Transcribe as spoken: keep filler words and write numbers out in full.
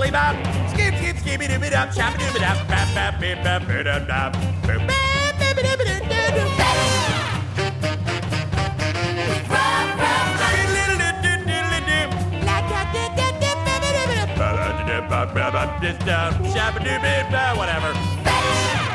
bibbly bop. Skip, skip, skibbity dooby dop, shabba dooby dop, bap, bap, bip, bap, bip, dop, dop. Boop, bap, bip, dip, dip, dip, dip. Whatever.